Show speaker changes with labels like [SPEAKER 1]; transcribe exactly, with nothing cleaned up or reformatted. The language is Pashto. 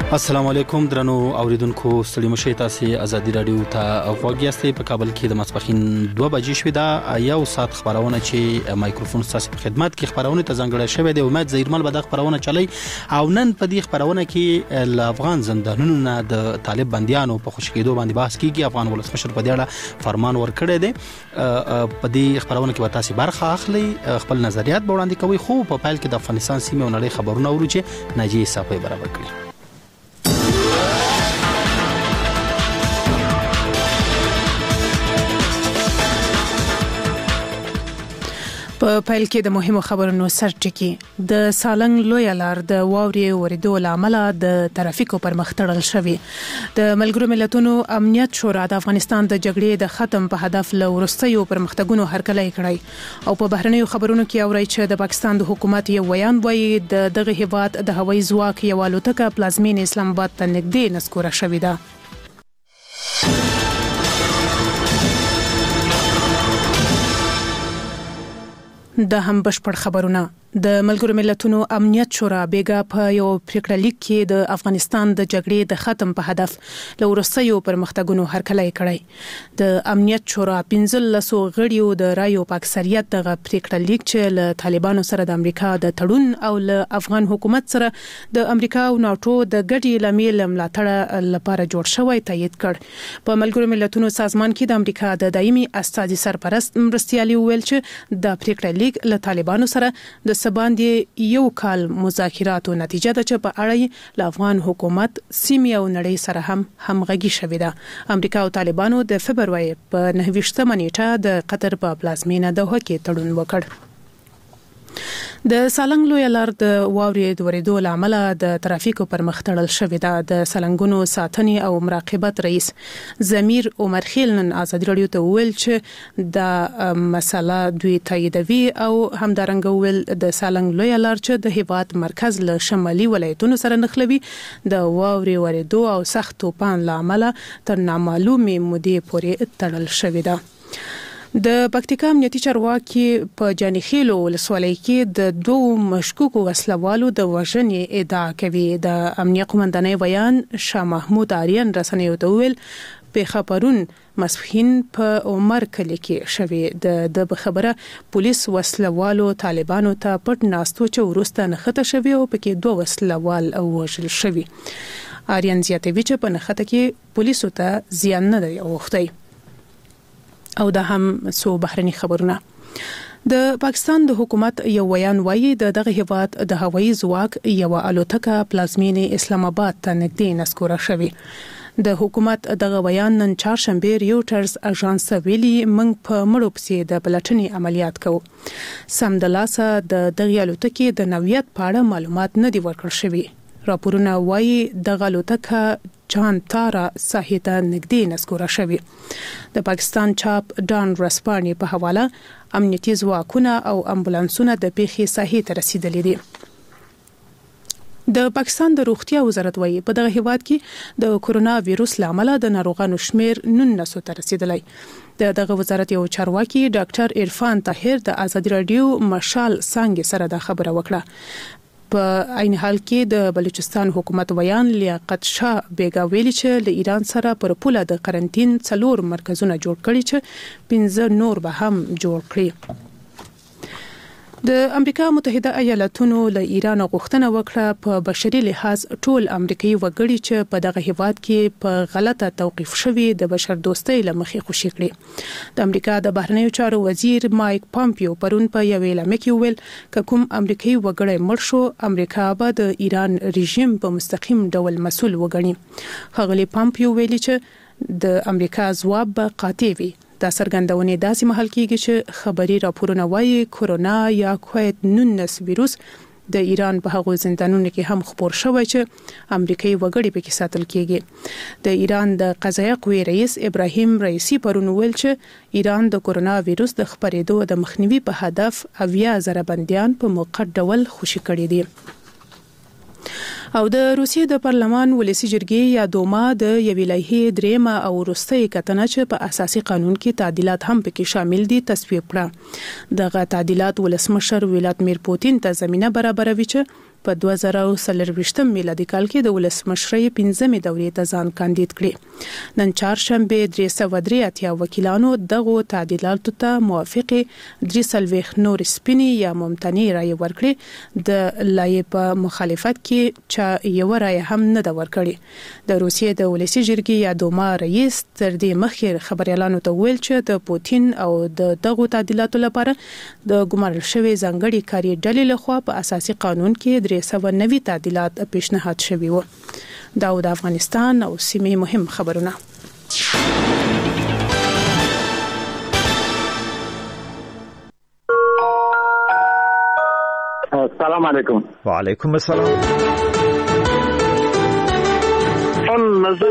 [SPEAKER 1] السلام علیکم درنو اوریدونکو ستړي مشه تاسو ازادي رادیو ته غوږ یاستئ په کابل کې د ماسپخین دوه بجې شوې ده یو ساعت خبرونه چې مایکروفون تاسو په خدمت کې خبرونه ته ځانګړی شوی دی امید زیرمل به د خبرونه چلی او نن په دې خبرونه کې ل افغان زندانونو نه د طالب بنديانو په خوشکېدو باندې بحث کیږي افغان ولسمشر په دې اړه فرمان ورکړی دی په دې خبرونه کې تاسو برخه اخلي خپل نظریات وړاندې کوي خو په پایل کې د افغانستان سیمه او نړۍ خبرونه ورو چې ناجی صافي برابر کړي
[SPEAKER 2] په پایل کې د مهمو خبرونو سرټکی د سالنګ لوی لار د واورې ورېدو لامل د ترافیکو پر مخ تړل شوی د ملګرو ملتونو امنیت شورا د افغانستان د جګړې د ختم په هدف له ورستیو پرمختګونو هرکلی کړی او په بهرنیو خبرونو کې اوري چې د پاکستان د حکومت یو بیان وایي د دغه هیواد د هوایي ځواک یو الوتکه پلازمین اسلام آباد ته نږدې نسکوره شوې ده. د هم بشپړ خبرونه د ملګرو ملتونو امنیت شورا بیګا په یو پریکړه لیک کې د افغانستان د جګړې د ختم په هدف له ورستیو پرمختګونو هرکلی کړی د امنیت شورا پنځلسو غړیو د رایو په اکثریت دغه پریکړه لیک چې له طالبانو سره د امریکا د تړون او له افغان حکومت سره د امریکا او ناتو د ګډي لامل ملاتړ لپاره جوړ شوی تایید کړ په ملګرو ملتونو سازمان کې د امریکا د دایمي استازي سرپرست مرستيالي ویل چې د پریکړه لیک له طالبانو سره د سباندې یو کال مذاکراتو نتیجه ده چې په اړه له افغان حکومت سیمه او نړۍ سره هم همغږي شوې ده. امریکا او طالبانو د فبرवरी په نهه ویشتمه نیټه د قطر په پلازمینه دوحه کې تړون وکړ. د سالنګ لوی لار د واورې د ورېدو لامل د ترافیکو پر مخ تړل شوې ده. د سالنګونو ساتنې او مراقبت رئیس زمیر عمر خیل نن ازادي رادیو ته ویل چې د مسله دوی تاییدوي او همدارنګه ویل د سالنګ لوی لار چې د هیواد مرکز له شمالي ولایتونو سره نښلوي د واورې ورېدو او سخت طوفان لامل تر نامعلومې مودې پورې تړل شوې ده. د پکتیکا امنیتي چارواکي په جانیخیلو ولسوالۍ کې د دوه مشکوکو وسلوالو د وژنې ادعا کوي. د امنیت قومندانۍ بیان شاه محمود آریان رسنیو ته ویل په خبرون مسفین په عمر کلی کې شوی د د خبره پولیس وسلوالو طالبانو ته پټ ناستو چې ورسته نخته شوی او پکې دوه وسلوال وژل شوی. آریان زیاتوي چې په نخته کې پولیسو ته زیان نه دی اوښتی. او د هم سو بهرني خبرونه د پاکستان د حکومت یو بیان وایي د دغه هیواد د هوایي ځواک یو الوتکه پلازمین اسلام آباد ته نږدې نسکوره شوی. د حکومت دغه بیان نن چهارشنبه ریوټرز اژانس ویلي موږ په مړو پسې د پلټنې عملیات کوو. سم د لاسه د دغه الوتکې د نوعیت په اړه معلومات نه دی ورکړل شوی. راپورونه وایي د الوتکه جان تارا ساحې ته نږدې نسکوره شوی. د پاکستان چاپ ډان رسپاني په حواله امنیتي ځواکونه او امبولانسونه د پیښې ساحې ته رسیدلي دي. د پاکستان د روغتیا وزارت وایي په دغه هیواد کې د کورونا وایروس لامل د ناروغانو شمیر نولس ته رسیدلی. د دغه وزارت یو چارواکي ډاکټر عرفان طاهر د ازادي رادیو مشال څنګه سره د خبره وکړه. په عین حال کې د بلوچستان حکومت بیان لیاقت شاه بیګا ویلي چې له ایران سره پر پوله د قرنټین څلور مرکزونه جوړ کړي چې پنځه نور به هم جوړ کړي. د امریکا متحده ایالاتونو له ایران غوښتنه وکړه په بشري لحاظ ټول امریکایي وګړي چې په دغه هیواد کې په غلطه توقيف شوي د بشر دوستۍ لمخې خوشي کړي. د امریکا د بهرنیو چارو وزیر مایک پامپیو پرون په یو اعلامیه کې ویل ک کوم امریکایي وګړی مړ شو امریکا به د ایران رژیم په مستقیم ډول مسؤل وګڼي. ښاغلي پامپیو ویلي چې د امریکا ځواب به قاطع وي. دا څرګندونه داسې محل کېږي چې خبري راپورونه وایي کورونا یا کووید نولس وایروس د ایران په هغو زندانونو کې هم خپور شوی چې امریکایي وګړي پکې ساتل کېږي. د ایران د قضایه قوې رئیس ابراهیم رئیسی پرون ویل چې ایران د کورونا وایروس د خپرېدو د مخنیوي په هدف اویا زره بنديان په موقت ډول خوشي کړي دي. او د روسیې د پارلمان ولسی جرګې یا دوما د یوې لایحې درېمه او وروستۍ کتنه چې په اساسي قانون کې تعدیلات هم پکې شامل دي تصویب کړه. دغه تعدیلات ولسمشر ولادیمیر پوتین ته زمینه برابروي چې په دوه زره څلرويشت میلادي کال کې د ولسمشرۍ پنځمې دورې ته ځان کاندید کړي. نن چهارشنبه درې سوه درې اتیا وکیلانو دغه تعدیلاتو ته موافق درې سلويخ نور سپینی یا ممتنع رائے ورکړي. د لایې په مخالفت کې چې یو رائے هم نه دا ورکړي. د روسیې د ولسی جرګې یا دوما رئیس تر دې مخکې خبريالانو ته ویل چې د پوتین او د دغه تعدیلاتو لپاره د ګمارل شوی ځانګړي کاري ډلې لخوا په اساسي قانون کې درې سوه نوي تعدیلات پیشنهاد شوي وو. دا د افغانستان او سیمې مهم خبرونه.
[SPEAKER 3] السلام علیکم.
[SPEAKER 4] وعلیکم السلام.